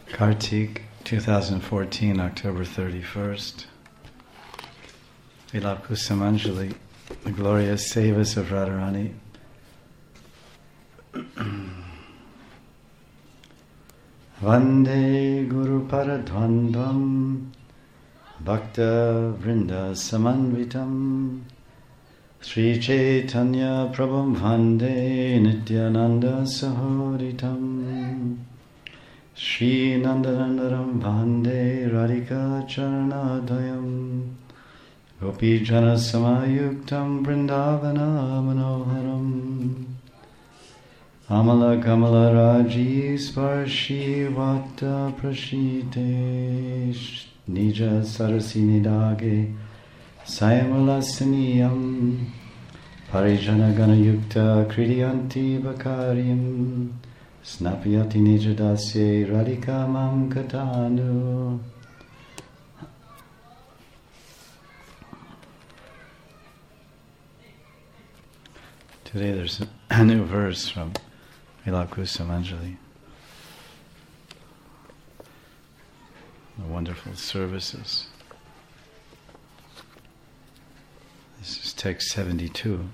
Kartik, 2014, October 31st. Vilapa Kusumanjali, the glorious sevas of Radharani. Vande Guru Paradhandvam Bhakta Vrinda Samanvitam Sri Chaitanya Prabhum Vande Nityananda Sahoditam Shri Nandanandaram Vande Radhika Charanadayam Gopi Jana Samayuktam Vrindavana Manoharam Amala Kamala Raji Sparshi Vata Prashite Nija Sarasi Nidage Sayamalasaniyam Parijana Gana Yukta Kridiyanti Bakarim Snapyati Nijadasye Radhika Mam Katanu. Today there's a new verse from Vilapa Kusumanjali. The wonderful services. This is text 72.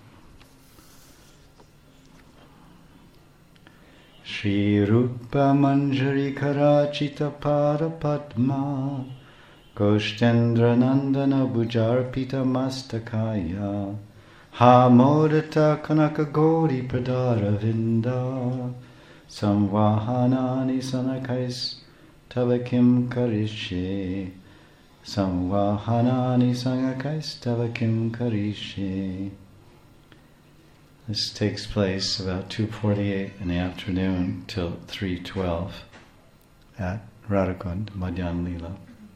Shri Rupa Manjari Karachita Parapadma Koshtendra Nandana Bujarpita Mastakaya Ha Modata Kanaka Gauri Pradara Vinda Samvahanani Sanakais Tavakim Karishe Samvahanani Sanakais Tavakim Karishe. This takes place about 2:48 in the afternoon till 3:12 at Radhakund, Madhyan Lila.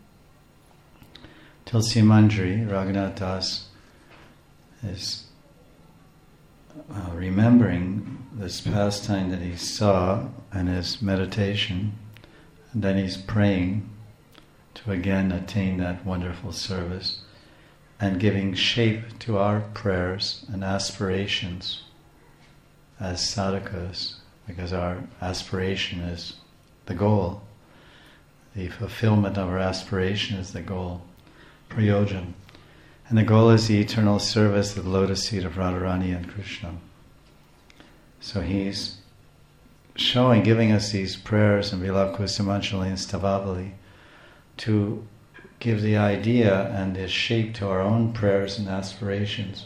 Tulsi Manjari, Raghunath Das, is remembering this pastime that he saw in his meditation, and then he's praying to again attain that wonderful service and giving shape to our prayers and aspirations as sadhakas, because our aspiration is the goal. The fulfillment of our aspiration is the goal, prayojan. And the goal is the eternal service of the lotus feet of Radharani and Krishna. So he's giving us these prayers in Vilapa Kusumanjali and Stavavali to give the idea and the shape to our own prayers and aspirations.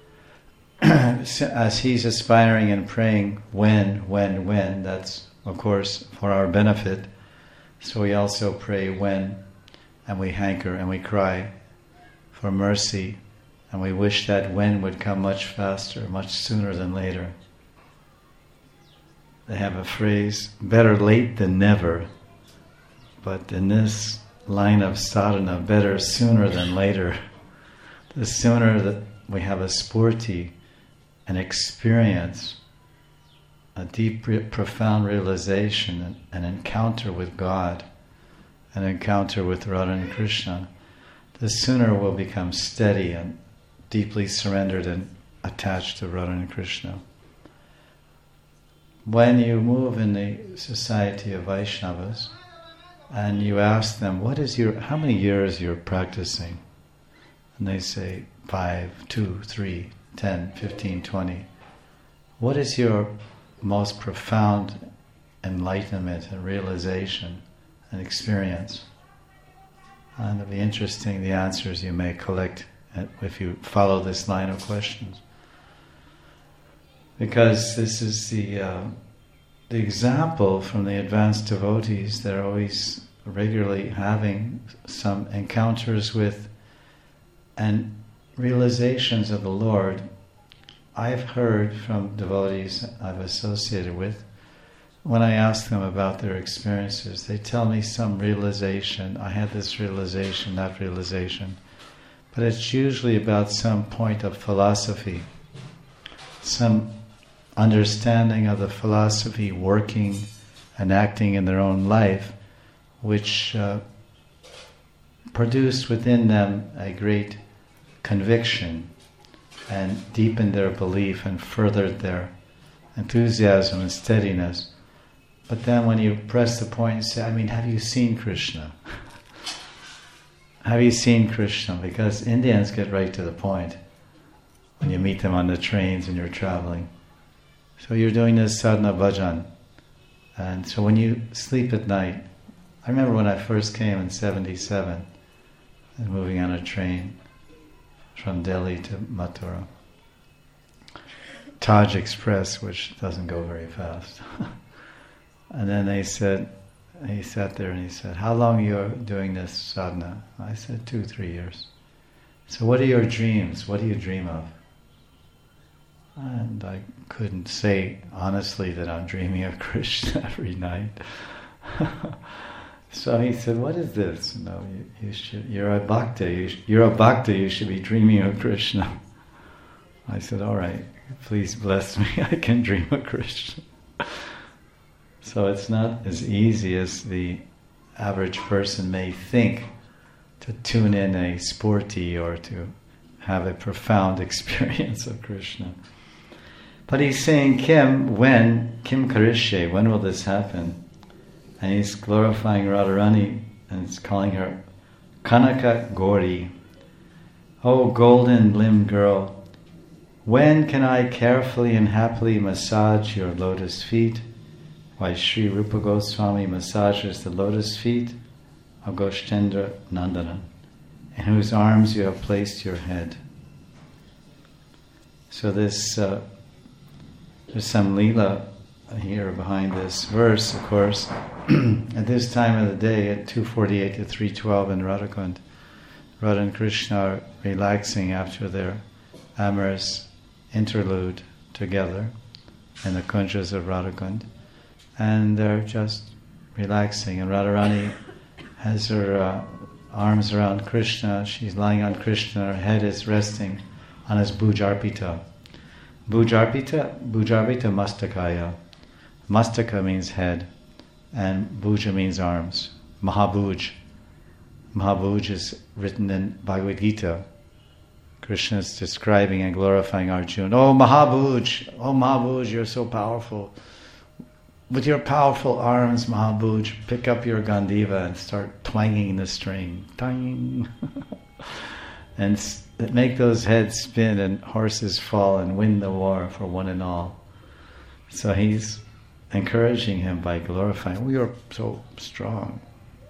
As he's aspiring and praying when, that's of course for our benefit. So we also pray when, and we hanker and we cry for mercy, and we wish that when would come much faster, much sooner than later. They have a phrase, better late than never, but in this line of sadhana, better sooner than later. The sooner that we have a spurti, an experience, a deep, profound realization, an encounter with God, an encounter with Radha and Krishna, the sooner we'll become steady and deeply surrendered and attached to Radha and Krishna. When you move in the society of Vaishnavas, and you ask them, how many years you're practicing? And they say, 5, 2, 3, 10, 15, 20. What is your most profound enlightenment and realization and experience? And it'll be interesting the answers you may collect if you follow this line of questions. Because this is the example from the advanced devotees. They're always regularly having some encounters with and realizations of the Lord. I've heard from devotees I've associated with, when I ask them about their experiences, they tell me some realization. I had this realization, that realization. But it's usually about some point of philosophy, some understanding of the philosophy working and acting in their own life, which produced within them a great conviction and deepened their belief and furthered their enthusiasm and steadiness. But then when you press the point and say, have you seen Krishna? Have you seen Krishna? Because Indians get right to the point when you meet them on the trains and you're traveling. So you're doing this sadhana bhajan. And so when you sleep at night, I remember when I first came in 1977, and moving on a train from Delhi to Mathura. Taj Express, which doesn't go very fast. And then he sat there and he said, how long are you doing this sadhana? I said, 2-3 years. So what are your dreams? What do you dream of? And I couldn't say honestly that I'm dreaming of Krishna every night. So he said, what is this? No, you're a bhakta. You're a bhakta. You should be dreaming of Krishna. I said, all right, please bless me. I can dream of Krishna. So it's not as easy as the average person may think to tune in a sporty or to have a profound experience of Krishna. But he's saying, Kim Karishe, when will this happen? And he's glorifying Radharani and he's calling her Kanaka Gauri. Oh, golden-limbed girl, when can I carefully and happily massage your lotus feet? Why Sri Rupa Goswami massages the lotus feet of Goshtendra Nandanan, in whose arms you have placed your head. So there's some lila here behind this verse, of course. At this time of the day, at 2:48 to 3:12 in Radhakund, Radha and Krishna are relaxing after their amorous interlude together in the kunjas of Radhakund. And they're just relaxing. And Radharani has her arms around Krishna. She's lying on Krishna. Her head is resting on his bhujarpita. Bhujarpita mastakaya. Mastaka means head, and bhuja means arms. Mahabhuj. Mahabhuj is written in Bhagavad Gita. Krishna is describing and glorifying Arjuna. Oh Mahabhuj, you're so powerful. With your powerful arms, Mahabhuj, pick up your Gandiva and start twanging the string. Twang. And make those heads spin and horses fall and win the war for one and all. So he's encouraging him by glorifying, we are so strong.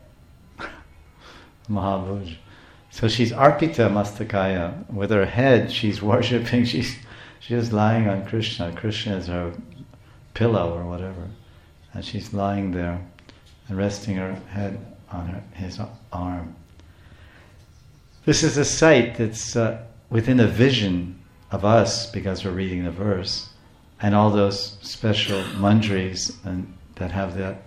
Mahabhuj. So she's Arpita Mastakaya. With her head, she's worshipping, she's just lying on Krishna. Krishna is her pillow or whatever. And she's lying there and resting her head on his arm. This is a sight that's within a vision of us because we're reading the verse, and all those special manjaris and that have that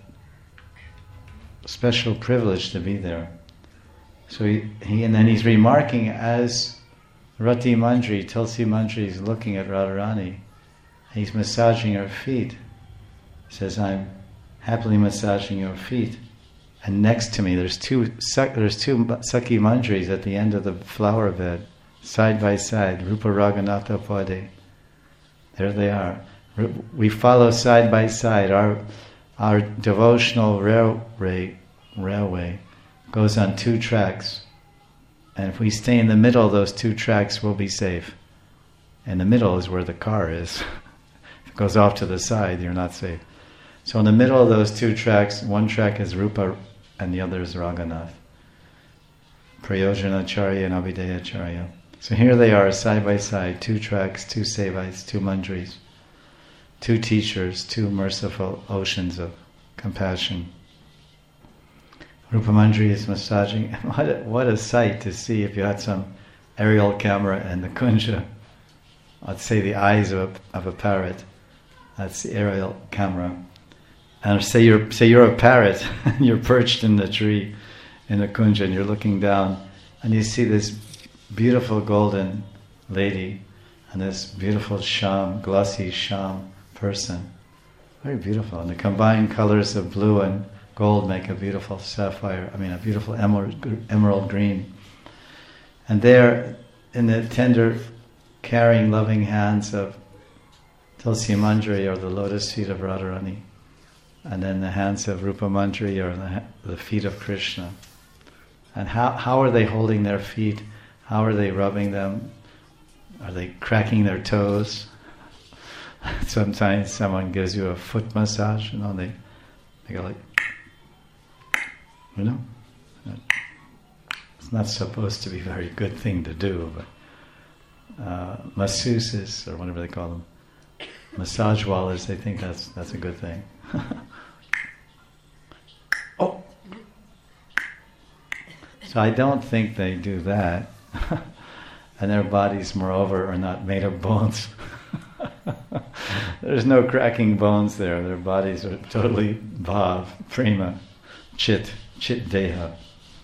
special privilege to be there. So he and then he's remarking as Rati Manjari, Tulsi Manjari is looking at Radharani. He's massaging her feet. He says, I'm happily massaging your feet. And next to me, there's two Sakhi Manjaris at the end of the flower bed, side by side, Rupa Raghunatha Pade. There they are. We follow side by side. Our devotional railway goes on 2 tracks. And if we stay in the middle of those 2 tracks, we'll be safe. In the middle is where the car is. If it goes off to the side, you're not safe. So in the middle of those 2 tracks, one track is Rupa and the other is Raghunath. Prayojanacharya and Abhidayacharya. So here they are, side by side, 2 tracks, 2 sevais, 2 manjaris, 2 teachers, 2 merciful oceans of compassion. Rupa Manjari is massaging. What a sight to see if you had some aerial camera in the kunja. I'd say the eyes of a parrot. That's the aerial camera. And say you're a parrot and you're perched in the tree in the kunja and you're looking down and you see this beautiful golden lady and this beautiful glossy sham person. Very beautiful. And the combined colors of blue and gold make a beautiful a beautiful emerald green. And there in the tender, caring, loving hands of Tulsi Manjari or the lotus feet of Radharani, and then the hands of Rupa Mandri are the feet of Krishna. And how are they holding their feet? How are they rubbing them? Are they cracking their toes? Sometimes someone gives you a foot massage, they go like, It's not supposed to be a very good thing to do, but masseuses, or whatever they call them, massage wallahs, they think that's a good thing. Oh! So I don't think they do that. And their bodies, moreover, are not made of bones. There's no cracking bones there. Their bodies are totally bhav, prema, chit deha.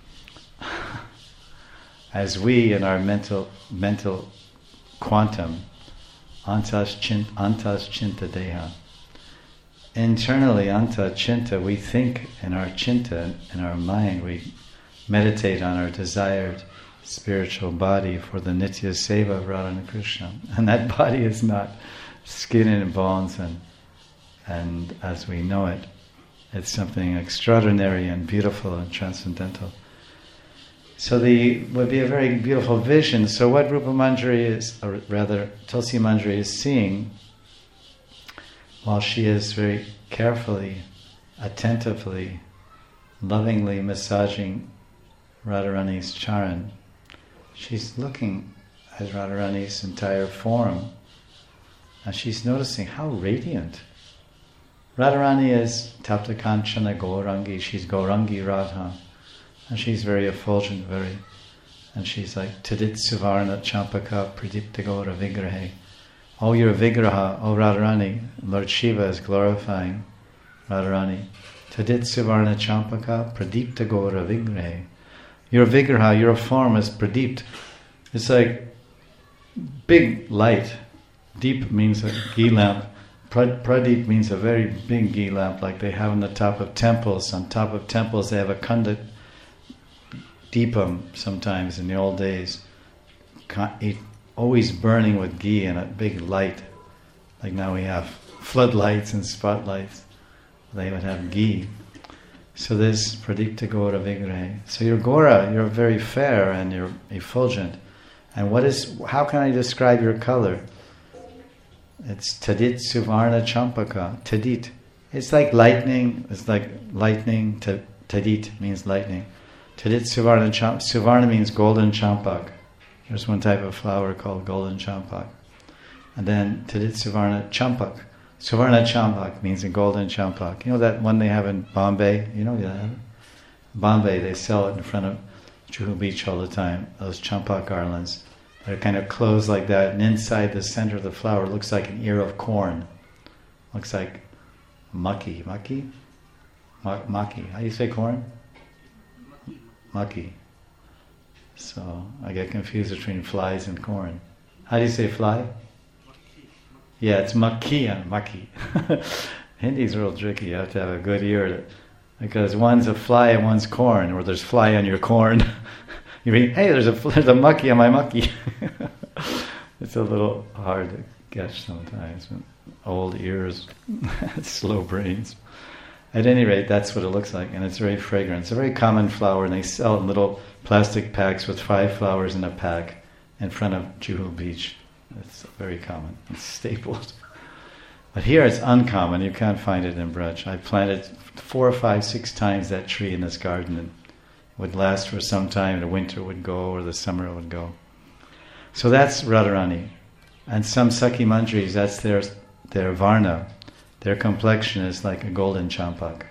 As we in our mental quantum, antas chinta deha. Internally, anta chinta, we think in our chinta, in our mind, we meditate on our desired spiritual body for the nitya seva of Radha and Krishna. And that body is not skin and bones and as we know it. It's something extraordinary and beautiful and transcendental. So would be a very beautiful vision. So what Rupa Mandri is, or rather Tulsi Mandri is seeing, while she is very carefully, attentively, lovingly massaging Radharani's charan, she's looking at Radharani's entire form, and she's noticing how radiant. Radharani is Tapta Kanchana Gaurangi, she's Gaurangi Radha, and she's very effulgent, and she's like Tadit Suvarna Champaka Pradipta Gaura Vigrahe. Oh, your Vigraha, oh Radharani, Lord Shiva is glorifying Radharani. Tadit Suvarna Champaka Pradipta Gaura Vigrahe. Your Vigraha, your form is Pradeept. It's like big light. Deep means a ghee lamp. Pradeep means a very big ghee lamp, like they have on the top of temples. On top of temples they have a kanda deepam sometimes in the old days. Always burning with ghee and a big light. Like now we have floodlights and spotlights. They would have ghee. So this Pradipta Gaura Vigrahe. So you're Gaura, you're very fair and you're effulgent. And how can I describe your color? It's Tadit Suvarna Champaka. Tadit. It's like lightning. Tadit means lightning. Tadit Suvarna Champak. Suvarna means golden champak. There's one type of flower called golden champak. And then Tadit Suvarna Champak. Suvarna Champak means a golden champak. You know that one they have in Bombay? You know that? Bombay, they sell it in front of Juhu Beach all the time. Those champak garlands. They're kind of closed like that, and inside the center of the flower looks like an ear of corn. Looks like maki. Maki? Maki. How do you say corn? Maki. So I get confused between flies and corn. How do you say fly? Yeah, it's maki and maki. Hindi's real tricky. You have to have a good ear because one's a fly and one's corn, or there's fly on your corn. You mean, hey, there's a maki on my maki. It's a little hard to catch sometimes. Old ears, slow brains. At any rate, that's what it looks like, and it's very fragrant. It's a very common flower, and they sell it in little plastic packs with 5 flowers in a pack in front of Juhu Beach. It's very common. It's stapled. But here it's uncommon. You can't find it in Braj. I planted 4, 5, 6 times that tree in this garden, and it would last for some time. The winter would go, or the summer would go. So that's Radharani. And some Sakhi Mandris, that's their varna. Their complexion is like a golden champak.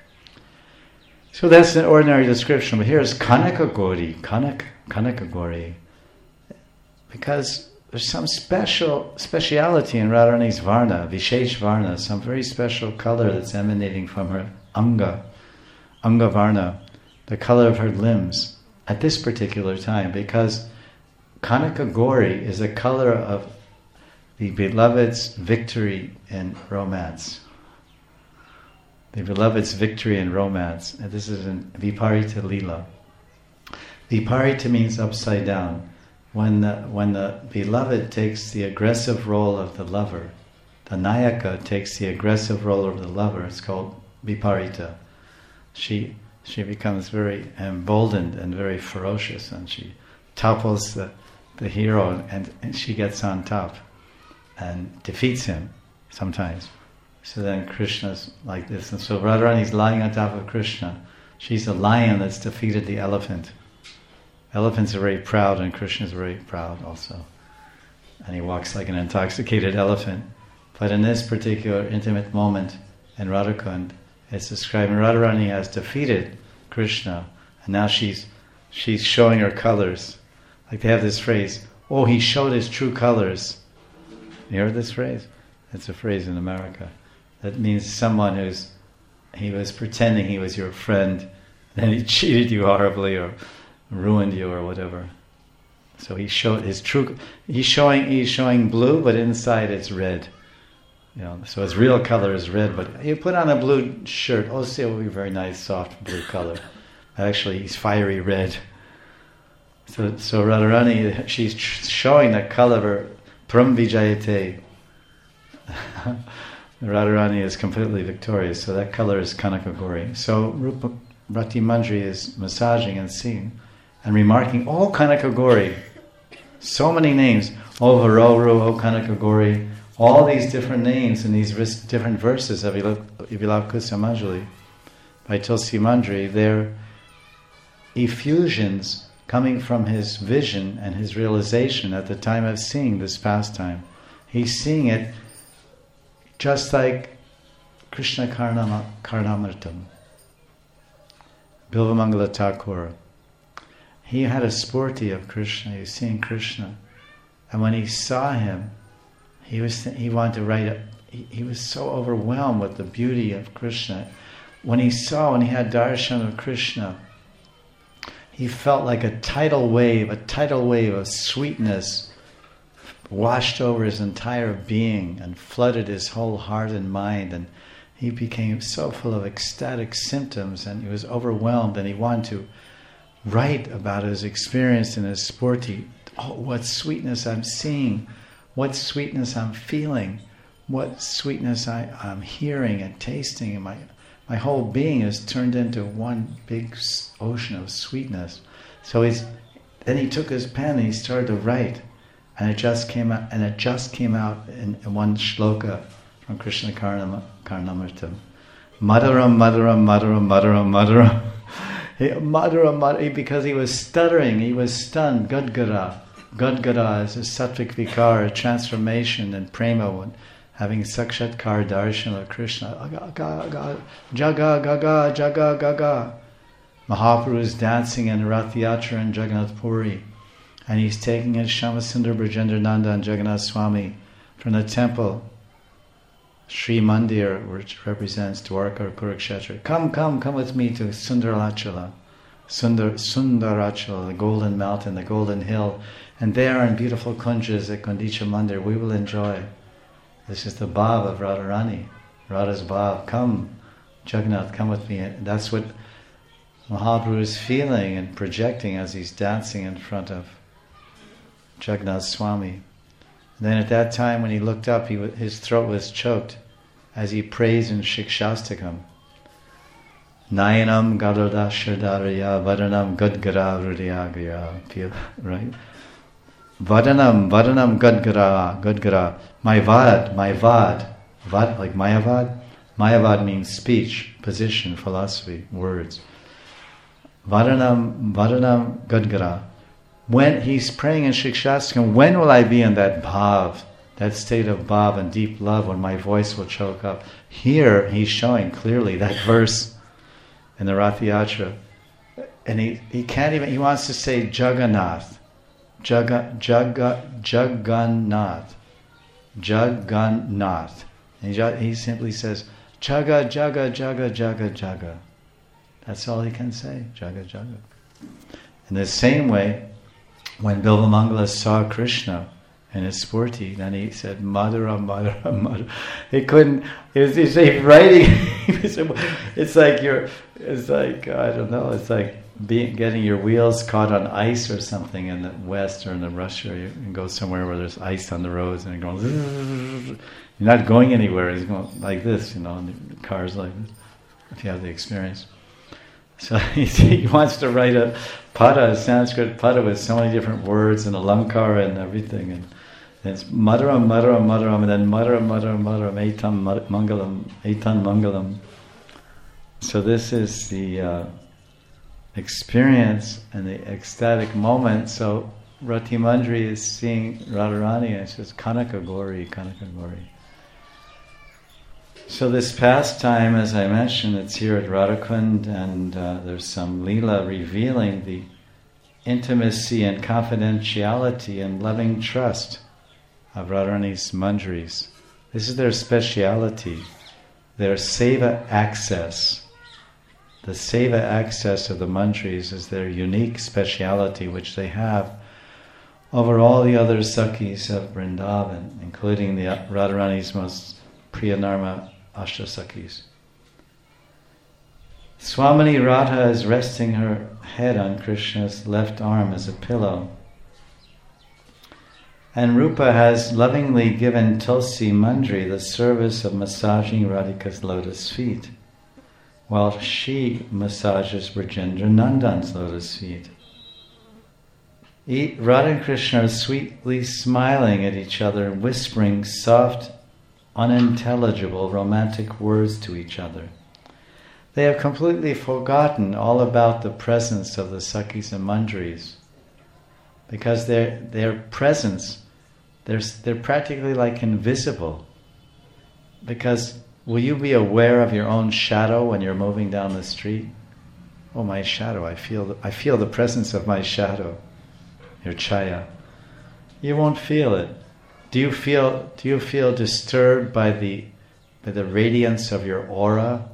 So that's an ordinary description. But here's Kanaka Gauri. Kanaka Gauri. Because there's some speciality in Radharani's varna, Vishesh varna, some very special color that's emanating from her anga varna, the color of her limbs at this particular time, because Kanaka Gauri is a color of the beloved's victory in romance. The beloved's victory in romance. And this is in Viparita Lila. Viparita means upside down. When the beloved takes the aggressive role of the lover, the Nayaka takes the aggressive role of the lover, it's called viparita. She becomes very emboldened and very ferocious, and she topples the hero, and she gets on top and defeats him sometimes. So then Krishna's like this, and so Radharani's lying on top of Krishna. She's the lion that's defeated the elephant. Elephants are very proud, and Krishna's very proud also. And he walks like an intoxicated elephant. But in this particular intimate moment in Radhakund, it's described Radharani has defeated Krishna, and now she's showing her colors. Like they have this phrase, "Oh, he showed his true colors." You heard this phrase? It's a phrase in America. That means someone he was pretending he was your friend, and he cheated you horribly or ruined you or whatever. So he showed his true. He's showing blue, but inside it's red. So his real color is red, but you put on a blue shirt. Oh, see, it will be very nice, soft blue color. Actually, he's fiery red. So Radharani, she's showing the color of her Pram Vijayate. Radharani is completely victorious, so that color is Kanaka Gauri. So Rupa Bhakti Manjari is massaging and seeing and remarking, "Oh, Kanaka Gauri." So many names. "Oh, Varoru, oh, Kanaka Gauri." All these different names in these different verses of Vilakusa Manjali by Tulsi Manjari, they're effusions coming from his vision and his realization at the time of seeing this pastime. He's seeing it just like Krishna Karnamritam, Bilvamangala Thakur. He had a sporty of Krishna, he was seeing Krishna. And when he saw him, he wanted to write it. He was so overwhelmed with the beauty of Krishna. When he had darshan of Krishna, he felt like a tidal wave of sweetness washed over his entire being and flooded his whole heart and mind, and he became so full of ecstatic symptoms, and he was overwhelmed, and he wanted to write about his experience in his sporty. Oh, what sweetness I'm seeing, what sweetness I'm feeling, what sweetness I'm hearing and tasting, and my whole being is turned into one big ocean of sweetness. So then he took his pen and he started to write, and it just came out in one shloka from Krishna Karnamritam. Madhuram, Madhuram, Madhuram, Madhuram, Madhuram. Madhuram, because he was stuttering, he was stunned. Gadgara. Gadgara is a sattvic vikar, a transformation in prema, when having sakshatkar darshan of Krishna. Jaga, gaga, jaga, gaga. Mahaprabhu is dancing in Rath Yatra in Jagannath Puri, and he's taking his Shamasundar Brajendra Nanda and Jagannath Swami from the temple, Sri Mandir, which represents Dwarka or Kurukshetra. Come with me to Sundarachala, the golden mountain, the golden hill, and there in beautiful kunjas at Kondicha Mandir we will enjoy. This is the bhav of Radharani, Radha's bhav. Come, Jagannath, come with me. And that's what Mahaprabhu is feeling and projecting as he's dancing in front of Jagannath Swami. And then at that time when he looked up, his throat was choked as he prays in Shikshastakam. Nayanam Garuda Shradaraya Vadanam Gadgara Hridayagriya. Right? Vadanam Gadgara. My vad, vad like Mayavad. Mayavad means speech, position, philosophy, words. Vadanam Gadgara. When he's praying in Shikshastakam, when will I be in that bhav, that state of bhav and deep love when my voice will choke up? Here he's showing clearly that verse in the Rath Yatra. And he can't even, he wants to say Jagannath. Jagannath. Jagannath. And he simply says, Jaga, Jaga, Jaga, Jaga, Jaga. That's all he can say, Jaga, Jaga. In the same way, when Bilvamangala saw Krishna in his sporty, then he said, Madhura, Madhura, Madhura. He couldn't, he's writing, it's like, I don't know, it's like getting your wheels caught on ice or something in the West or in the Russia. You can go somewhere where there's ice on the roads and you're going, you're not going anywhere, it's going like this, and the car's like this. if you have the experience. So he wants to write a pada, a Sanskrit pada with so many different words and alankara and everything, and it's madaram, madaram, madaram, and then madaram, madaram, madaram, etan mangalam. So this is the experience and the ecstatic moment. So Rati Manjari is seeing Radharani and she says, Kanaka Gauri, Kanaka Gauri. So this pastime, as I mentioned, it's here at Radhakund, and there's some Leela revealing the intimacy and confidentiality and loving trust of Radharani's Manjaris. This is their speciality, their seva access. The seva access of the Manjaris is their unique speciality, which they have over all the other Sakhis of Vrindavan, including the Radharani's most Priyanarma Ashtasakhis. Swamini Radha is resting her head on Krishna's left arm as a pillow. And Rupa has lovingly given Tulsi Manjari the service of massaging Radhika's lotus feet, while she massages Brajendra Nandan's lotus feet. Radha and Krishna are sweetly smiling at each other, whispering soft, unintelligible romantic words to each other. They have completely forgotten all about the presence of the Sakhis and Manjaris, because their presence, they're practically like invisible. Because will you be aware of your own shadow when you're moving down the street? Oh, my shadow! I feel the presence of my shadow, your chaya. You won't feel it. Do you feel disturbed by the radiance of your aura?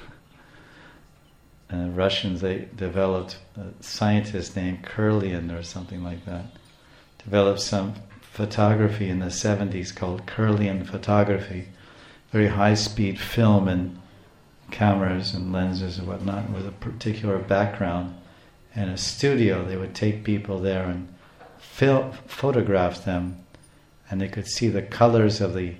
And the Russians, they developed, a scientist named Kirlian or something like that, developed some photography in the 70s called Kirlian photography, very high-speed film and cameras and lenses and whatnot with a particular background. And a studio, they would take people there and photograph them, and they could see the colors of the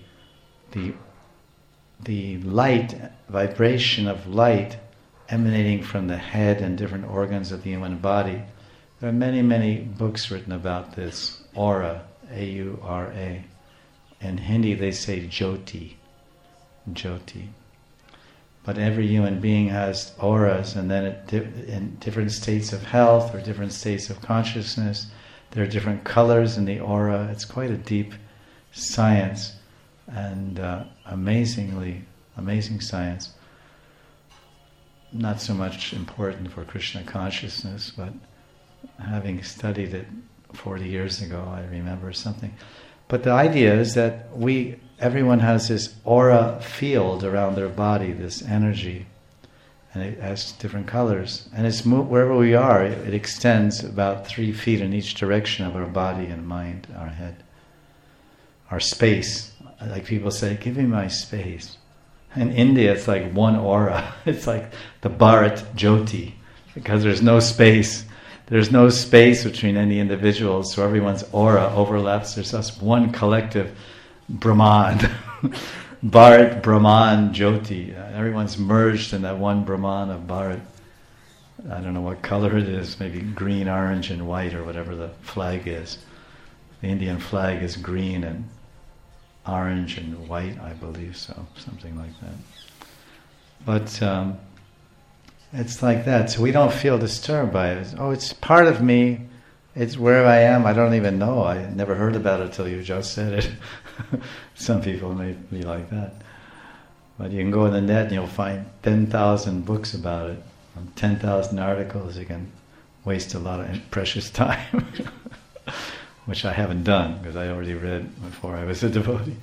light, vibration of light emanating from the head and different organs of the human body. There are many, many books written about this, aura, A-U-R-A. In Hindi they say Jyoti, Jyoti. But every human being has auras, and then in different states of health or different states of consciousness, there are different colors in the aura. It's quite a deep science, and amazing science. Not so much important for Krishna consciousness, but having studied it 40 years ago, I remember something. But the idea is that everyone has this aura field around their body, this energy, and it has different colors. And it's wherever we are, it extends about 3 feet in each direction of our body and mind, our head, our space. Like people say, give me my space. In India, it's like one aura. It's like the Bharat Jyoti, because there's no space. There's no space between any individuals, so everyone's aura overlaps. There's just one collective Brahman, Bharat Brahman Jyoti. Everyone's merged in that one Brahman of Bharat. I don't know what color it is, maybe green, orange, and white, or whatever the flag is. The Indian flag is green and orange and white, I believe so, something like that. But it's like that, so we don't feel disturbed by it. It's part of me, it's where I am, I don't even know, I never heard about it till you just said it. Some people may be like that. But you can go on the net and you'll find 10,000 books about it, 10,000 articles. You can waste a lot of precious time. Which I haven't done, because I already read before I was a devotee.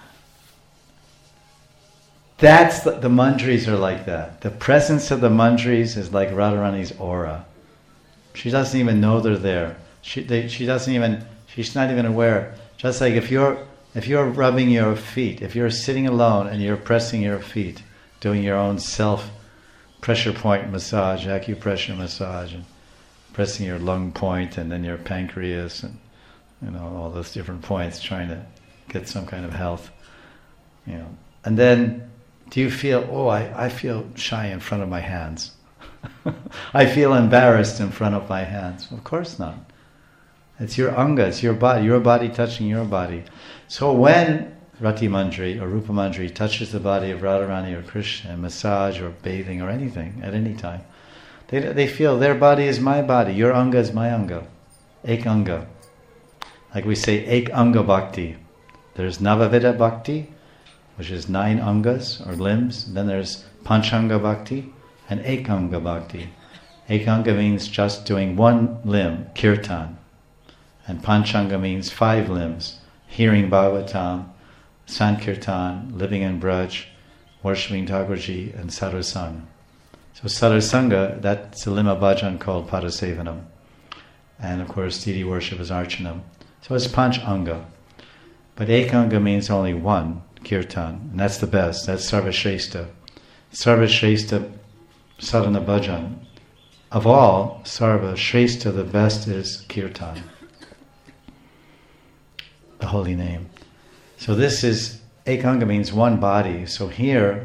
That's the Manjaris are like that. The presence of the Manjaris is like Radharani's aura. She doesn't even know they're there. She's not even aware. Just like if you're rubbing your feet, if you're sitting alone and you're pressing your feet, doing your own self pressure point massage, acupressure massage, and pressing your lung point and then your pancreas and all those different points, trying to get some kind of health, and then Do you feel, I feel shy in front of my hands. I feel embarrassed in front of my hands. Of course not. It's your anga, it's your body touching your body. So when Rati Manjari or Rupa Manjari touches the body of Radharani or Krishna, massage or bathing or anything, at any time, they feel their body is my body, your anga is my anga. Ek anga. Like we say, ek anga bhakti. There's Navavida bhakti, which is 9 angas or limbs. Then there's Panchanga bhakti and Ekanga bhakti. Ekanga means just doing 1 limb, kirtan. And Panchanga means 5 limbs, hearing Bhagavatam, Sankirtan, living in Braj, worshipping Thakurji, and Sadhusanga. So Sadhusanga, that's a lima bhajan called Padasevanam. And of course, deity worship is Archanam. So it's Panchanga. But Ekanga means only 1, kirtan, and that's the best. That's Sarvashrestha. Sarvashrestha sadhana bhajan. Of all, Sarvashrestha, the best is kirtan, the holy name. So this is, Ekanga means 1 body. So here,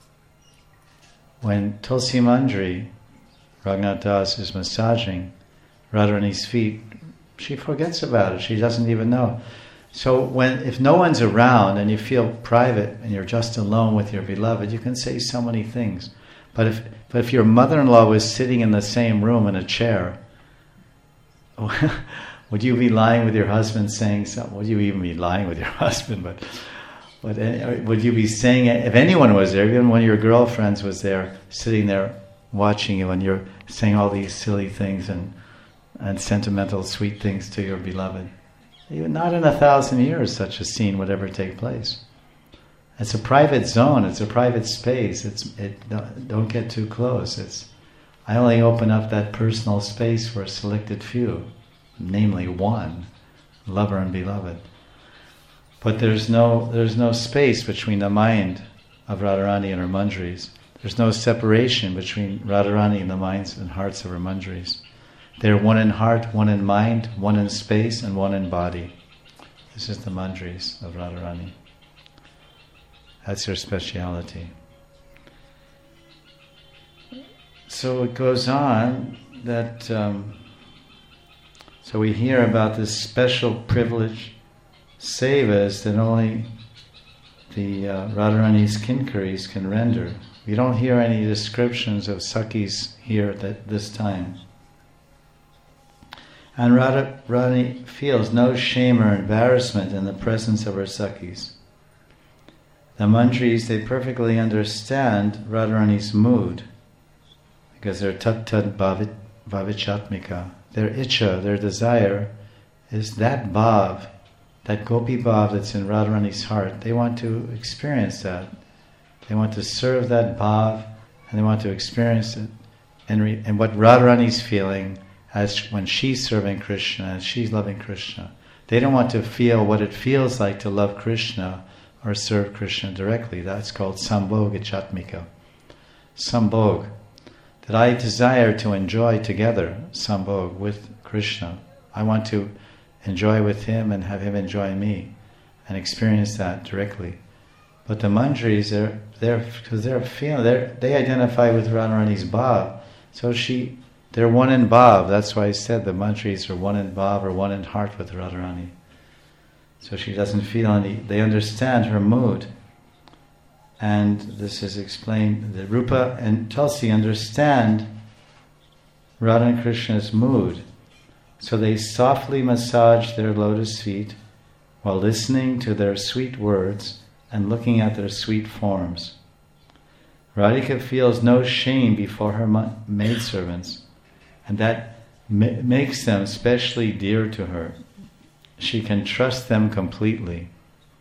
when Tulsi Manjari, Raghunath Das, is massaging Radharani's feet, she forgets about it. She doesn't even know. So if no one's around and you feel private and you're just alone with your beloved, you can say so many things. But if your mother-in-law was sitting in the same room in a chair, would you be lying with your husband saying something? Would you even be lying with your husband? But would you be saying it? If anyone was there, even one of your girlfriends was there, sitting there watching you, and you're saying all these silly things and sentimental, sweet things to your beloved. Even not in 1,000 years such a scene would ever take place. It's a private zone. It's a private space. Don't get too close. I only open up that personal space for a selected few, namely 1, lover and beloved. But there's no space between the mind of Radharani and her manjaris. There's no separation between Radharani and the minds and hearts of her manjaris. They're 1 in heart, 1 in mind, 1 in space, and 1 in body. This is the manjaris of Radharani. That's her speciality. So it goes on that, so we hear about this special privilege sevas that only the Radharani's kinkaris can render. We don't hear any descriptions of Sakhis here at this time. And Radharani feels no shame or embarrassment in the presence of her Sakhis. The manjaris, they perfectly understand Radharani's mood because they're tat-tat bhavichatmika. Their icha, their desire, is that bhav, that gopi bhav that's in Radharani's heart. They want to experience that. They want to serve that bhav and they want to experience it. And what Radharani's feeling as when she's serving Krishna and she's loving Krishna. They don't want to feel what it feels like to love Krishna or serve Krishna directly. That's called sambhoga chatmika. Sambhog. That I desire to enjoy together, sambhog, with Krishna. I want to enjoy with him and have him enjoy me and experience that directly. But the manjaris, they identify with Radharani's bhav. So they're 1 in bhav. That's why I said the manjaris are 1 in bhav or 1 in heart with Radharani. So she doesn't feel they understand her mood. And this is explained, that Rupa and Tulsi understand Radha and Krishna's mood. So they softly massage their lotus feet while listening to their sweet words and looking at their sweet forms. Radhika feels no shame before her maidservants, and that makes them specially dear to her. She can trust them completely.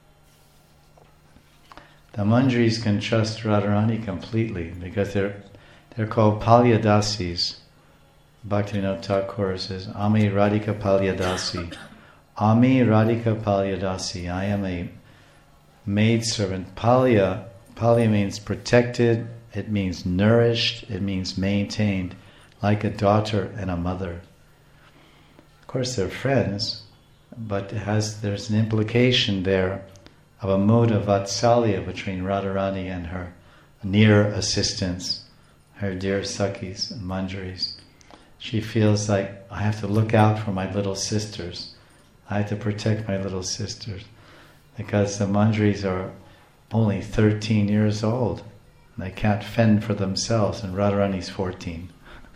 The manjaris can trust Radharani completely because they're called Palyadasis. Bhaktivinoda Thakur says, Ami Radhika Palyadasi. Ami Radhika Palyadasi. I am a maidservant. Palya means protected, it means nourished, it means maintained, like a daughter and a mother. Of course they're friends, but there's an implication there of a mood of vatsalya between Radharani and her near assistants, her dear Sakhis and Manjaris. She feels like, I have to look out for my little sisters. I have to protect my little sisters. Because the Manjaris are only 13 years old. They can't fend for themselves, and Radharani's 14.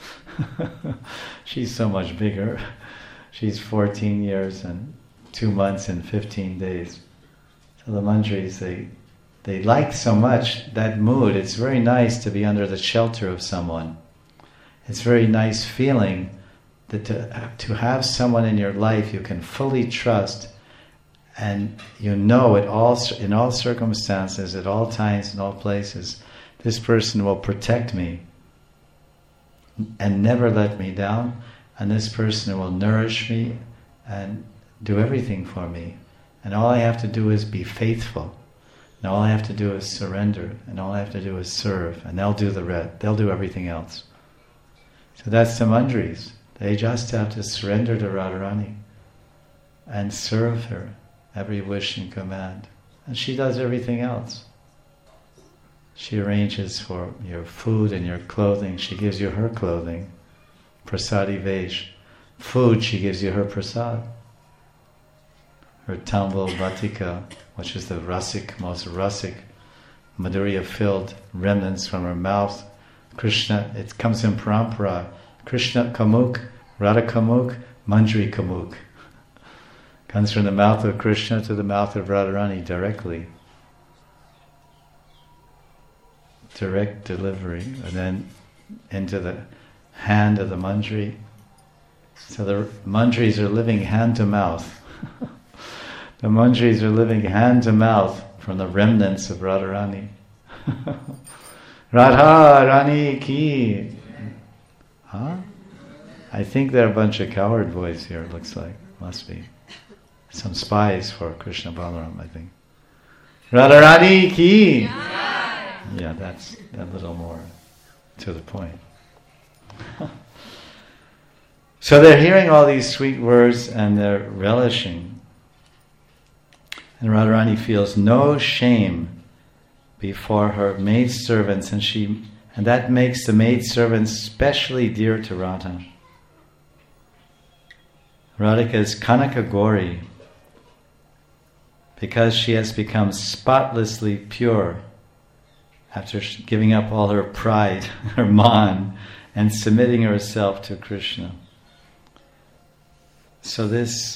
She's so much bigger. She's 14 years and 2 months and 15 days. So the Manjaris, they like so much that mood. It's very nice to be under the shelter of someone. It's a very nice feeling that to have someone in your life you can fully trust, and you know in all circumstances, at all times, in all places, this person will protect me and never let me down, and this person will nourish me and do everything for me. And all I have to do is be faithful. And all I have to do is surrender. And all I have to do is serve. And they'll do the rest. They'll do everything else. So that's the Manjaris. They just have to surrender to Radharani and serve her, every wish and command. And she does everything else. She arranges for your food and your clothing. She gives you her clothing. Prasadi Vesh. Food, she gives you her prasad. Her tambul batika, which is the rasik, most rasik, madhurya-filled remnants from her mouth. Krishna, it comes in parampara. Krishna Kamuk, Radha Kamuk, Manjari Kamuk. Comes from the mouth of Krishna to the mouth of Radharani directly. Direct delivery, and then into the hand of the Manjari. So the Manjaris are living hand to mouth. The Manjaris are living hand to mouth from the remnants of Radharani. Radha Rani ki. Huh? I think they're a bunch of coward boys here, it looks like. Must be. Some spies for Krishna Balaram, I think. Radharani ki! Yeah, that's a little more to the point. So they're hearing all these sweet words and they're relishing. And Radharani feels no shame before her maidservants, and that makes the maidservants specially dear to Radha. Radhika is Kanaka Gauri because she has become spotlessly pure after giving up all her pride, her man, and submitting herself to Krishna. So this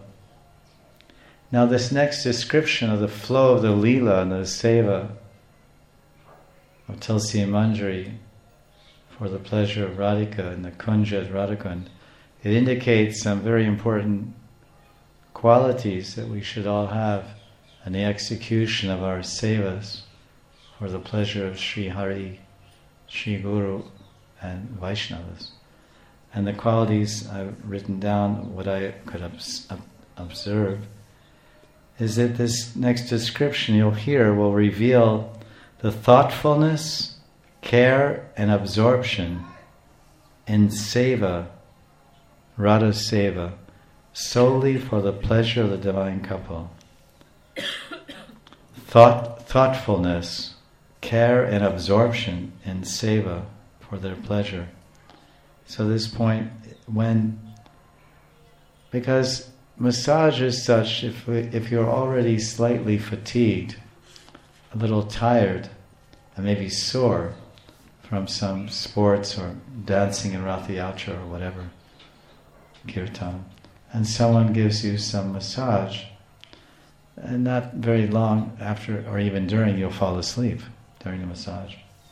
next description of the flow of the Leela and the Seva of Tulsi and Manjari for the pleasure of Radhika and the Kunja at Radhakund, it indicates some very important qualities that we should all have in the execution of our sevas for the pleasure of Sri Hari, Sri Guru and Vaishnavas. And the qualities I've written down, what I could observe, is that this next description you'll hear will reveal the thoughtfulness, care and absorption in seva, Radha Seva, solely for the pleasure of the divine couple. Thoughtfulness, care and absorption in seva for their pleasure. So this point, because massage is such, if you're already slightly fatigued, a little tired, and maybe sore from some sports or dancing in Ratha Yatra or whatever, kirtan, and someone gives you some massage, and not very long after, or even during, you'll fall asleep during the massage.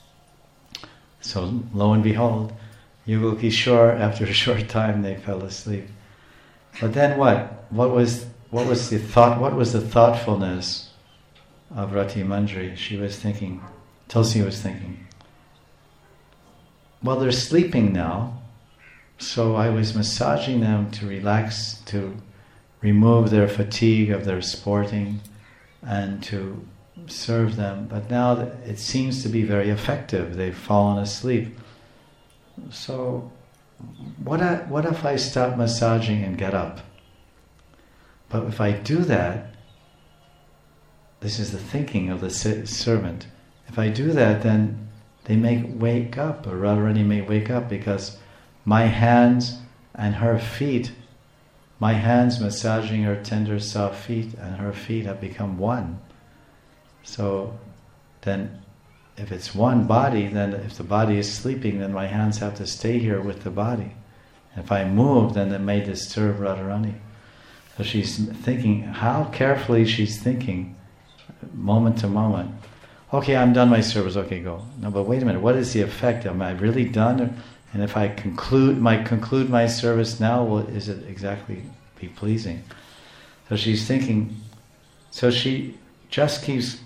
So lo and behold, Yugal Kishore, after a short time, they fell asleep. But then what? What was the thought? What was the thoughtfulness of Rati Manjari? She was thinking. Tulsi was thinking. Well, they're sleeping now, so I was massaging them to relax, to remove their fatigue of their sporting, and to serve them. But now it seems to be very effective. They've fallen asleep. So, what if I stop massaging and get up? But if I do that, this is the thinking of the servant, if I do that, then they may wake up, or Radharani may wake up, because my hands and her feet, my hands massaging her tender soft feet and her feet have become one. So then if it's one body, then if the body is sleeping, then my hands have to stay here with the body. If I move, then it may disturb Radharani. So she's thinking, how carefully she's thinking, moment to moment. Okay, I'm done my service, okay, go. No, but wait a minute, what is the effect? Am I really done? And if I conclude my service now, will is it exactly be pleasing? So she's thinking, so she just keeps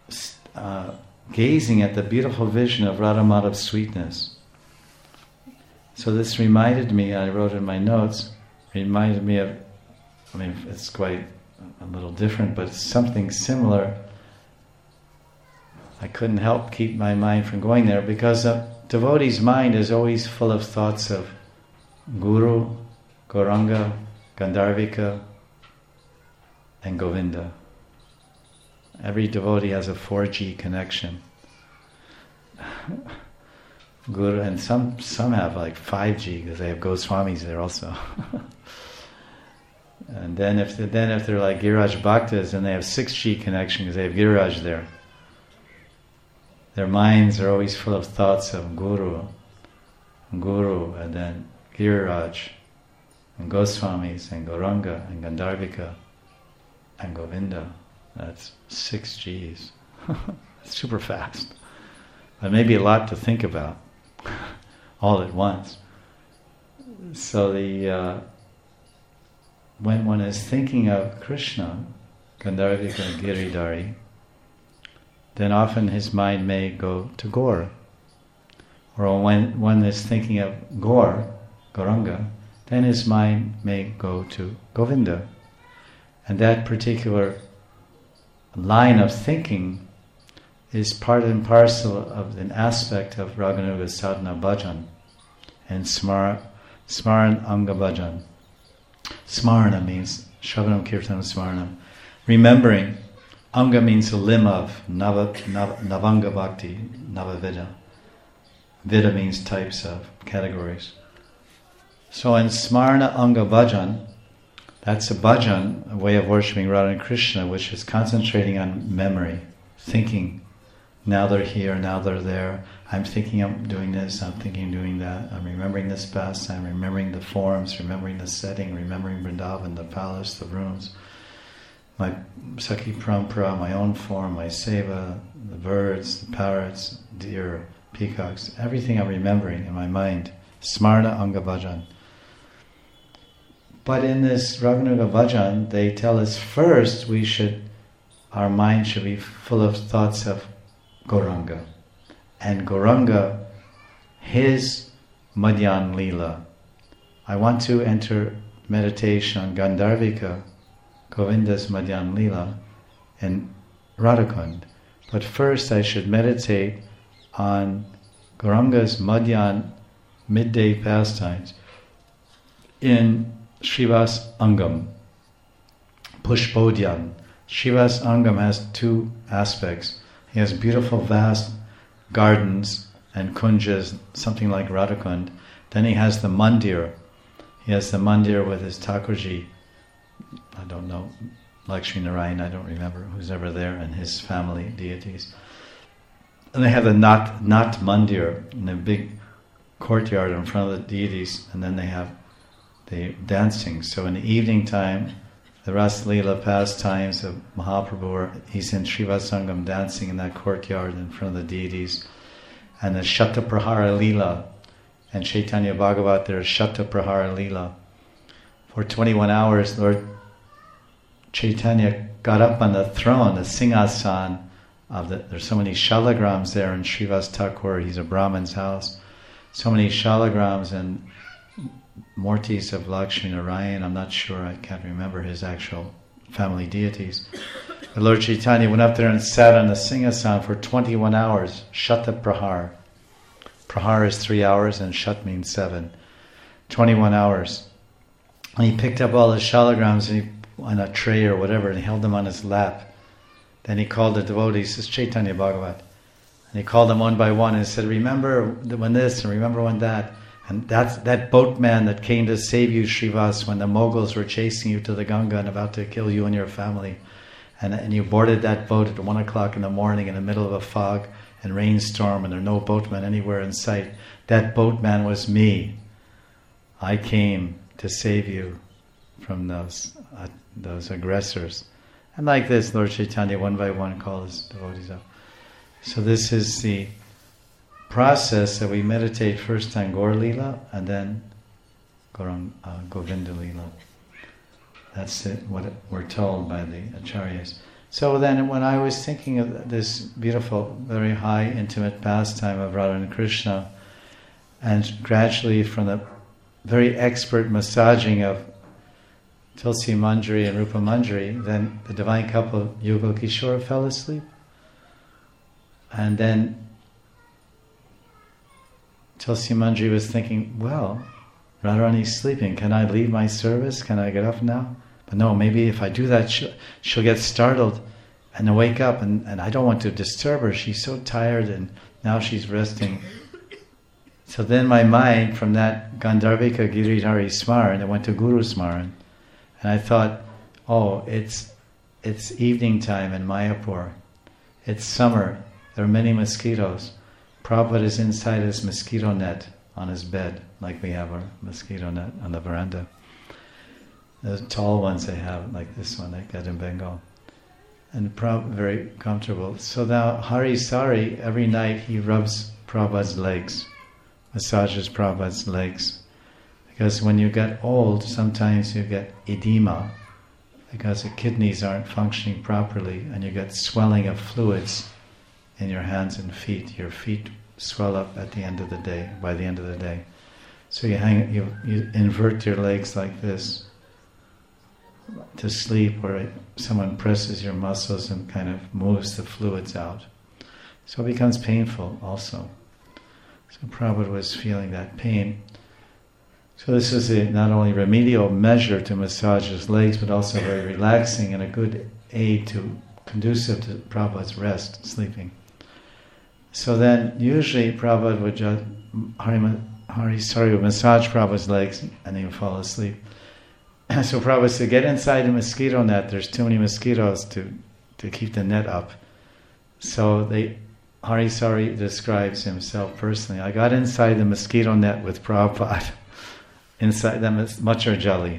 gazing at the beautiful vision of Radha Madhav's sweetness. So this reminded me, I wrote in my notes, reminded me of, I mean, it's quite a little different, but it's something similar. I couldn't help keep my mind from going there, because a devotee's mind is always full of thoughts of Guru, Gauranga, Gandharvika, and Govinda. Every devotee has a 4G connection. Guru, and some have like 5G, because they have Goswamis there also. And then if they're like Giriraj Bhaktas, then they have 6G connection, because they have Giriraj there. Their minds are always full of thoughts of Guru, and then Giriraj, and Goswamis, and Gauranga, and Gandharvika, and Govinda. That's 6Gs. It's super fast. But maybe a lot to think about all at once. So when one is thinking of Krishna, Gandharvika Giridhari, then often his mind may go to Gaur. Or when one is thinking of Gauranga, then his mind may go to Govinda. And that particular line of thinking is part and parcel of an aspect of Raganuga Sadhana Bhajan and Smaran Anga Bhajan. Smarana means Shravanam Kirtanam Smaranam. Remembering. Anga means a limb of, Navanga Bhakti, Navavida. Vida means types of, categories. So in Smarana Anga Bhajan, that's a bhajan, a way of worshipping Radha and Krishna, which is concentrating on memory, thinking, now they're here, now they're there, I'm thinking I'm doing this, I'm thinking I'm doing that, I'm remembering this pastime, remembering the forms, remembering the setting, remembering Vrindavan, the palace, the rooms, my Sakhi Parampara, my own form, my seva, the birds, the parrots, deer, peacocks, everything I'm remembering in my mind. Smarna Anga Bhajan. But in this Raganuga Bhajan, they tell us first our mind should be full of thoughts of Gauranga. And Gauranga, his Madhyan Leela. I want to enter meditation on Gandharvika, Govinda's Madhyan Leela, and Radhakund. But first I should meditate on Gauranga's Madhyan midday pastimes in Srivas Angam, Pushpodhyan. Srivas Angam has two aspects. He has beautiful vast gardens and kunjas, something like Radhakund. Then he has the mandir. He has the mandir with his Thakurji, I don't know, Lakshmi Narayan, I don't remember who's ever there, and his family deities. And they have the Nat Mandir in a big courtyard in front of the deities, and then they have the dancing. So in the evening time, the Ras Leela pastimes of Mahaprabhu, he's in Srivasangam dancing in that courtyard in front of the deities. And the Shatta Prahara Leela, and Chaitanya Bhagavat, there's Shatta Prahara Leela. For 21 hours, Lord Chaitanya got up on the throne, the Singhasan there's so many shalagrams there in Srivas Thakur, he's a Brahman's house. So many shalagrams and Murtis of Lakshmi Narayan, I'm not sure, I can't remember his actual family deities. But Lord Chaitanya went up there and sat on the Singhasan for 21 hours, Shatta Prahar. Prahar is 3 hours and Shat means 7. 21 hours. And he picked up all the shalagrams on a tray or whatever, and he held them on his lap. Then he called the devotees, this is Chaitanya Bhagavat. And he called them one by one and said, remember when this and remember when that. And that's that boatman that came to save you, Srivas, when the Mughals were chasing you to the Ganga and about to kill you and your family. And you boarded that boat at 1 o'clock in the morning in the middle of a fog and rainstorm and there are no boatmen anywhere in sight. That boatman was me. I came to save you from those aggressors. And like this, Lord Chaitanya one by one calls devotees up. So this is the process that we meditate first on Gaur Lila and then Govinda Lila. That's what we're told by the Acharyas. So then when I was thinking of this beautiful, very high, intimate pastime of Radha and Krishna, and gradually from the very expert massaging of Tulsi Manjari and Rupa Manjari, then the divine couple Yugal Kishore fell asleep. And then Tulsi Manjari was thinking, well, Radharani's sleeping. Can I leave my service? Can I get up now? But no, maybe if I do that, she'll get startled and wake up. And I don't want to disturb her. She's so tired and now she's resting. So then my mind, from that Gandharvika Giridhari Smaran, it went to Guru Smaran. And I thought, oh, it's evening time in Mayapur. It's summer. There are many mosquitoes. Prabhupada is inside his mosquito net on his bed, like we have our mosquito net on the veranda. The tall ones they have, like this one they get in Bengal. And very comfortable. So now Hari Sari, every night he rubs Prabhupada's legs, massages Prabhupada's legs. Because when you get old, sometimes you get edema, because the kidneys aren't functioning properly, and you get swelling of fluids in your hands and feet. Your feet swell up at the end of the day, by the end of the day. So you invert your legs like this to sleep, where someone presses your muscles and kind of moves the fluids out. So it becomes painful also. So Prabhupada was feeling that pain. So this is not only remedial measure to massage his legs, but also very relaxing and a good aid conducive to Prabhupada's rest, sleeping. So then usually Prabhupada would just, Hari would massage Prabhupada's legs and he would fall asleep. So Prabhupada said, get inside the mosquito net, there's too many mosquitoes to keep the net up. So Hari Sari describes himself personally. I got inside the mosquito net with Prabhupada, inside them is Machar Jali,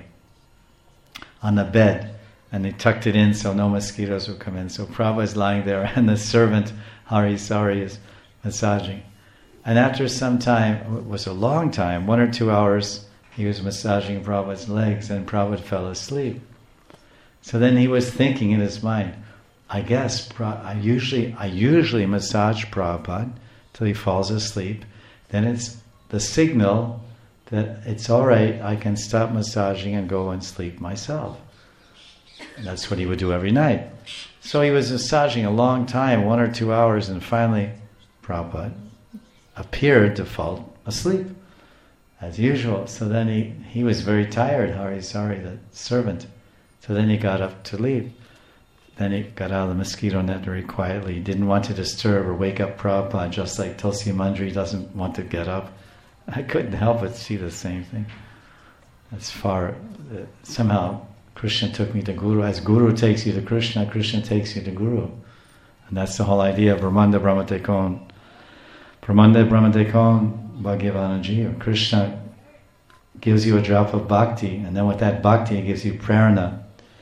on the bed, and they tucked it in so no mosquitoes would come in. So Prabhupada is lying there and the servant Hari Sari is massaging. And after some time, it was a long time, 1 or 2 hours, he was massaging Prabhupada's legs and Prabhupada fell asleep. So then he was thinking in his mind, I guess I usually massage Prabhupada till he falls asleep. Then it's the signal that it's all right, I can stop massaging and go and sleep myself. And that's what he would do every night. So he was massaging a long time, 1 or 2 hours, and finally Prabhupada appeared to fall asleep, as usual. So then he was very tired, the servant. So then he got up to leave. Then he got out of the mosquito net very quietly. He didn't want to disturb or wake up Prabhupada, just like Tulsi Manjari doesn't want to get up. I couldn't help but see the same thing. That's far. Somehow Krishna took me to Guru. As Guru takes you to Krishna, Krishna takes you to Guru. And that's the whole idea of Brahmanda Brahmatekon. Brahmanda Brahmatekon Bhagavana Jiva. Krishna gives you a drop of bhakti, and then with that bhakti he gives you prarana.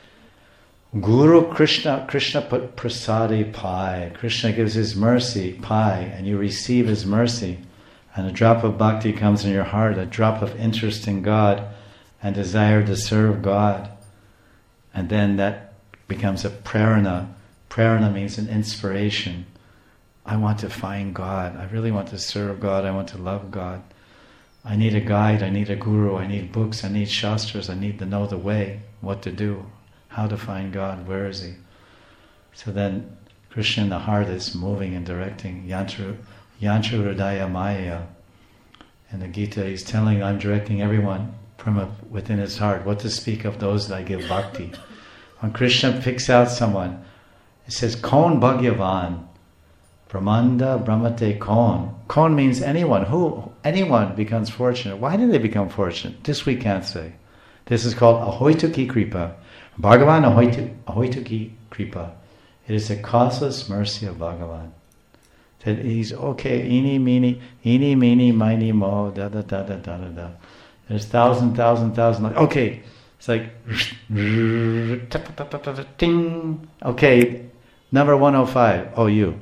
Guru Krishna put prasadi pai. Krishna gives his mercy, pai, and you receive his mercy. And a drop of bhakti comes in your heart, a drop of interest in God and desire to serve God. And then that becomes a prarana. Prarana means an inspiration. I want to find God. I really want to serve God. I want to love God. I need a guide. I need a guru. I need books. I need shastras. I need to know the way, what to do, how to find God. Where is He? So then Krishna in the heart is moving and directing. Yantru Hridaya Maya. In the Gita he's telling, I'm directing everyone from within his heart. What to speak of those that I give bhakti. When Krishna picks out someone, it says, Kon Bhagyavan. Brahmanda Brahmate Kon. Kon means anyone. Anyone becomes fortunate. Why do they become fortunate? This we can't say. This is called Ahoituki Kripa. Bhagavan Ahoituki Kripa. It is the causeless mercy of Bhagavan. That he's okay, eeny, meeny, miny, mo, da da da da da da da. There's thousand, okay. It's like, ding. Okay, number 105, oh you.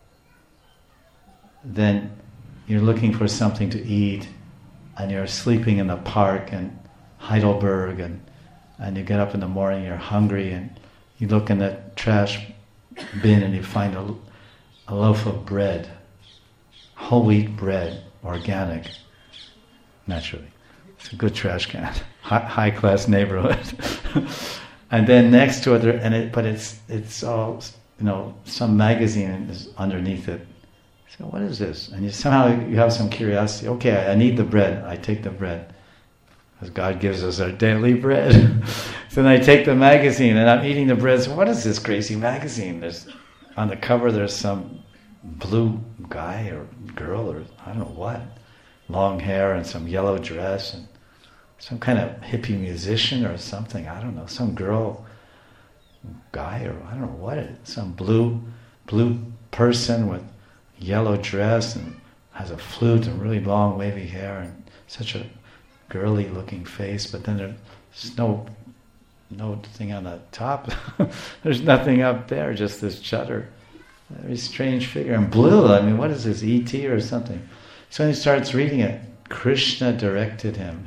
Then you're looking for something to eat, and you're sleeping in the park in Heidelberg, and you get up in the morning, you're hungry, and you look in the trash bin and you find a loaf of bread, whole wheat bread, organic, naturally. It's a good trash can, high class neighborhood. And then next to it, but it's all, some magazine is underneath it. So what is this? And somehow you have some curiosity. Okay, I need the bread. I take the bread, because God gives us our daily bread. So then I take the magazine and I'm eating the bread. So what is this crazy magazine? On the cover there's some blue guy or girl or I don't know what, long hair and some yellow dress and some kind of hippie musician or something, I don't know, some girl, guy or I don't know what it is, some blue person with yellow dress and has a flute and really long wavy hair and such a girly looking face, but then there's no thing on the top. There's nothing up there, just this chutter. Very strange figure. And blue, I mean, what is this, E.T. or something? So when he starts reading it, Krishna directed him.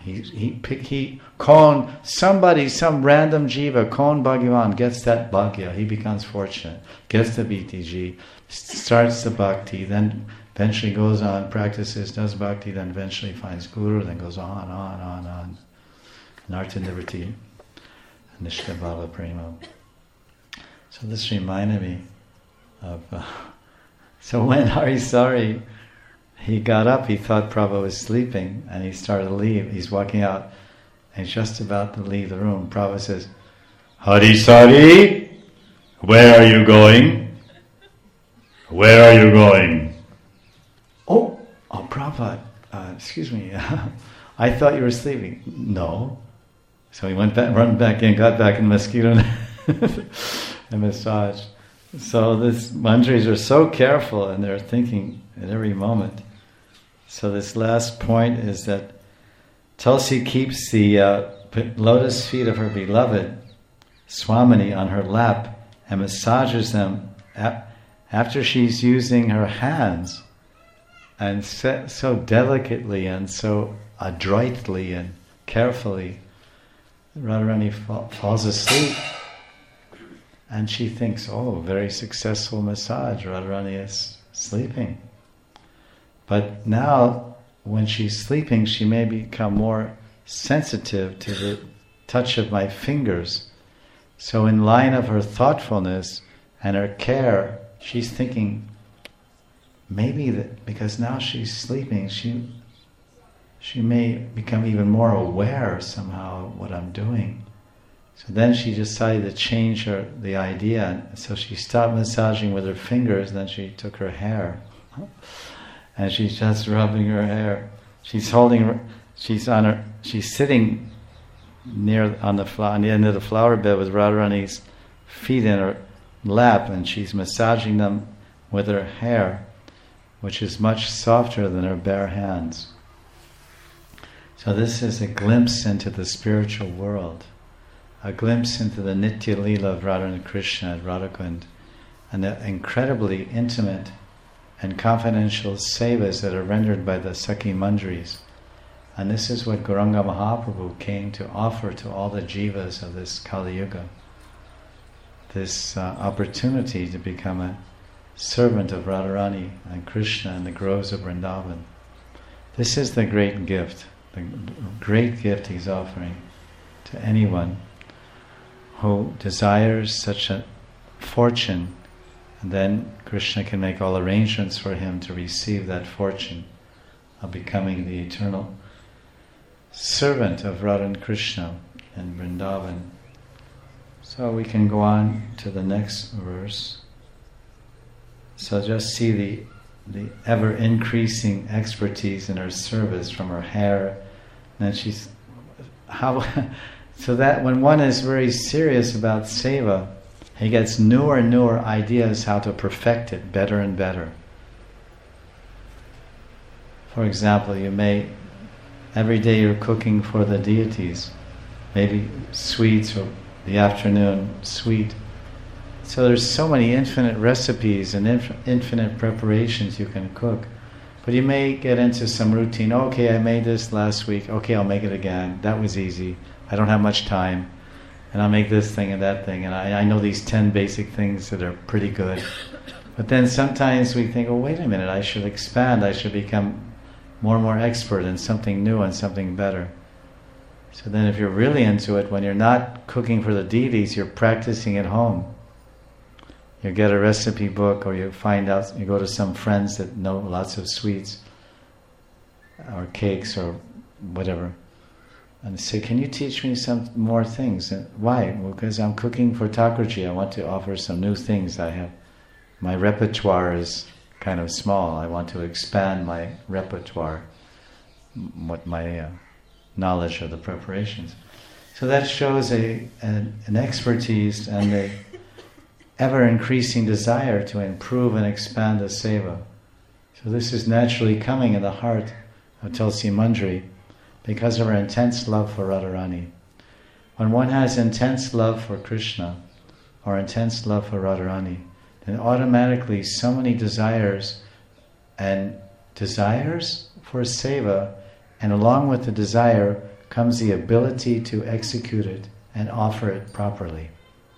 Some random jiva, Kon Bhagavan, gets that bhagya, he becomes fortunate, gets the BTG, starts the bhakti, then eventually goes on, practices, does bhakti, then eventually finds guru, then goes on. Narta Nivritti, Nishthabhala Prema. So this reminded me of... so when Harisari, he got up, he thought Prabhupada was sleeping, and he started to leave. He's walking out, and he's just about to leave the room. Prabhupada says, Harisari, where are you going? Where are you going? Oh, Prabhupada, excuse me, I thought you were sleeping. No. So he run back in, got back in the mosquito and massaged. So these mantris are so careful and they're thinking at every moment. So this last point is that Tulsi keeps the lotus feet of her beloved Swamini on her lap and massages them after she's using her hands, and so delicately and so adroitly and carefully. Radharani falls asleep and she thinks, oh, very successful massage, Radharani is sleeping. But now, when she's sleeping, she may become more sensitive to the touch of my fingers. So in line of her thoughtfulness and her care, she's thinking, maybe that because now she's sleeping, she may become even more aware somehow of what I'm doing. So then she decided to change the idea. So she stopped massaging with her fingers, then she took her hair. And she's just rubbing her hair. She's sitting on the end of the flower bed with Radharani's feet in her lap, and she's massaging them with her hair, which is much softer than her bare hands. So this is a glimpse into the spiritual world, a glimpse into the Nitya Leela of Radha and Krishna at Radhakund, and the incredibly intimate and confidential sevas that are rendered by the Sakhi Manjaris. And this is what Gauranga Mahaprabhu came to offer to all the jivas of this Kali Yuga. This opportunity to become a servant of Radharani and Krishna in the groves of Vrindavan. This is the great gift he's offering to anyone who desires such a fortune, and then Krishna can make all arrangements for him to receive that fortune of becoming the eternal servant of Radha and Krishna in Vrindavan. So we can go on to the next verse. So just see the ever increasing expertise in her service from her hair. And she's so that when one is very serious about seva, he gets newer and newer ideas how to perfect it better and better. For example, every day you're cooking for the deities, maybe sweets or the afternoon sweet. So there's so many infinite recipes and infinite preparations you can cook. But you may get into some routine. Okay, I made this last week. Okay, I'll make it again. That was easy. I don't have much time. And I'll make this thing and that thing. And I know these 10 basic things that are pretty good. But then sometimes we think, oh, wait a minute, I should expand. I should become more and more expert in something new and something better. So then if you're really into it, when you're not cooking for the deities, you're practicing at home. You get a recipe book, or you go to some friends that know lots of sweets or cakes or whatever, and say, can you teach me some more things? And why? Well, because I'm cooking for Thakurji. I want to offer some new things. My repertoire is kind of small. I want to expand my repertoire, my knowledge of the preparations. So that shows an expertise and a ever-increasing desire to improve and expand the seva. So this is naturally coming in the heart of Tulsi Manjari because of her intense love for Radharani. When one has intense love for Krishna or intense love for Radharani, then automatically so many desires for seva, and along with the desire comes the ability to execute it and offer it properly.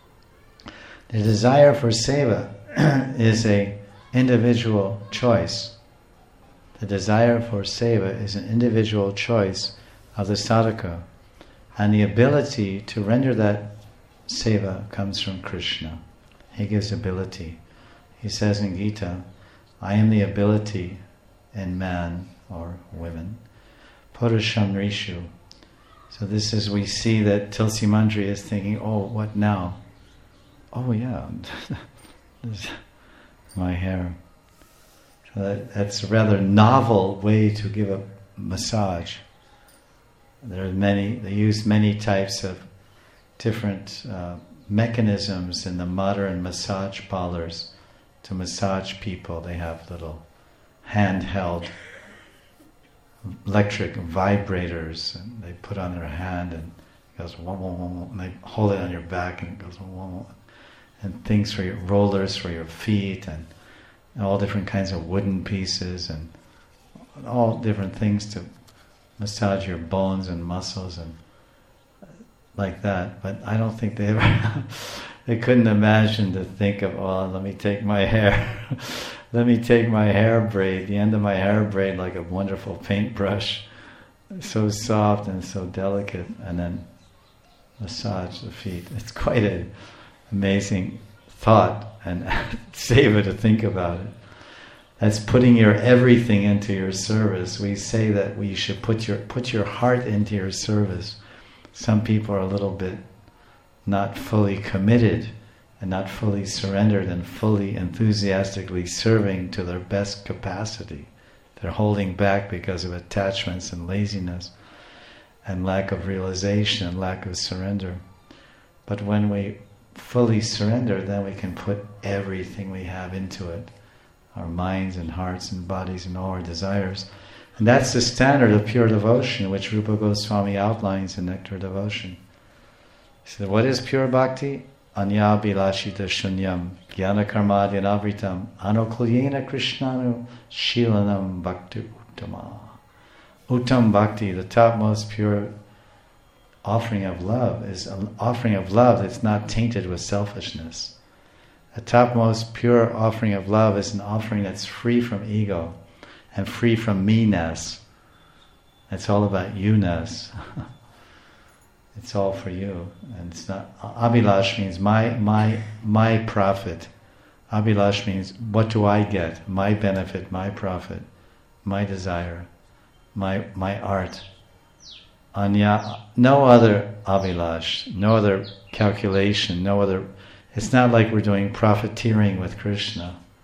The desire for seva is an individual choice. The desire for seva is an individual choice of the sadhaka. And the ability to render that seva comes from Krishna. He gives ability. He says in Gita, I am the ability in man or women. Purusham Rishu. So this is, we see that Tulsi Manjari is thinking, oh, what now? Oh yeah, my hair. So that's a rather novel way to give a massage. They use many types of different mechanisms in the modern massage parlors to massage people. They have little handheld electric vibrators, and they put on their hand and it goes whoa, whoa, whoa, and they hold it on your back and it goes whoa, whoa. And things for your rollers for your feet, and all different kinds of wooden pieces, and all different things to massage your bones and muscles and like that. But I don't think they couldn't imagine to think of, oh, let me take my hair braid, the end of my hair braid like a wonderful paintbrush, so soft and so delicate, and then massage the feet. It's quite an amazing thought and seva to think about it. That's putting your everything into your service. We say that we should put your heart into your service. Some people are a little bit not fully committed and not fully surrendered and fully enthusiastically serving to their best capacity. They're holding back because of attachments and laziness and lack of realization and lack of surrender. But when we fully surrender, then we can put everything we have into it, our minds and hearts and bodies and all our desires. And that's the standard of pure devotion, which Rupa Goswami outlines in Nectar Devotion. He said, what is pure bhakti? Anya bilashita shunyam jnana karmadyanavritam anukulyena krishnanu shilanam bhakti uttama. Uttam bhakti, the topmost pure offering of love, is an offering of love that's not tainted with selfishness. The topmost pure offering of love is an offering that's free from ego and free from me-ness. It's all about you-ness. It's all for you. And it's not, Abhilash means my profit. Abhilash means, what do I get? My benefit, my profit, my desire, my art. Anya, no other Abhilash, no other calculation, no other. It's not like we're doing profiteering with Krishna.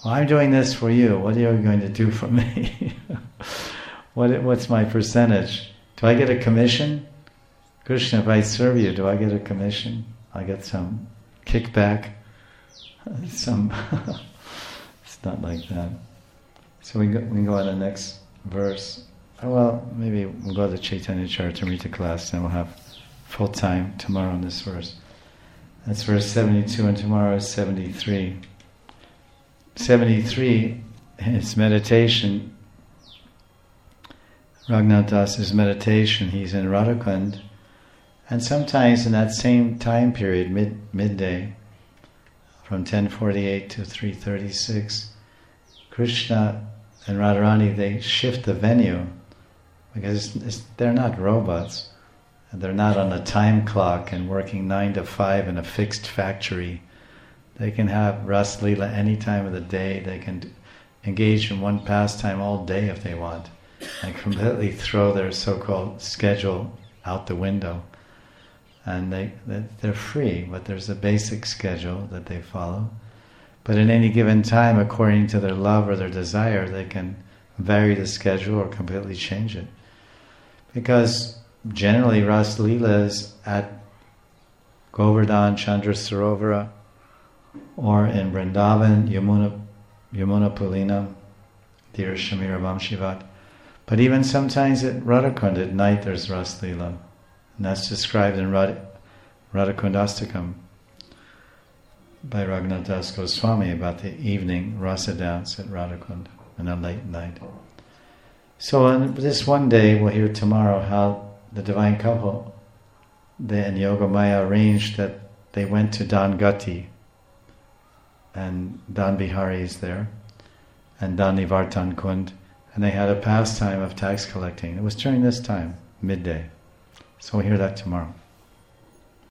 well, I'm doing this for you. What are you going to do for me? What's my percentage? Do I get a commission? Krishna, if I serve you, do I get a commission? I get some kickback? It's not like that. So we can go on the next verse. Well, maybe we'll go to Chaitanya Charitamrita class and we'll have full time tomorrow on this verse. That's verse 72 and tomorrow is 73. 73 is meditation. Raghunath Das's meditation, he's in Radhakund, and sometimes in that same time period, midday, from 10:48 to 3:36, Krishna and Radharani, they shift the venue because they're not robots, and they're not on a time clock and working 9 to 5 in a fixed factory. They can have Ras Leela any time of the day. They can engage in one pastime all day if they want, and completely throw their so-called schedule out the window. And they're free, but there's a basic schedule that they follow. But in any given time, according to their love or their desire, they can vary the schedule or completely change it. Because generally Ras Leela is at Govardhan, Chandra Sarovara, or in Vrindavan, Yamuna Pulina, Dhira Shamira Vamshivat. But even sometimes at Radhakund at night there's Ras Leela. And that's described in Radhakundastakam by Raghunath Das Goswami about the evening rasa dance at Radhakund in a late night. So on this one day, we'll hear tomorrow how the divine couple, they and Yogamaya, arranged that they went to Dangati, and Dan Bihari is there, and Dan Nivartan Kund, and they had a pastime of tax collecting. It was during this time, midday. So we'll hear that tomorrow.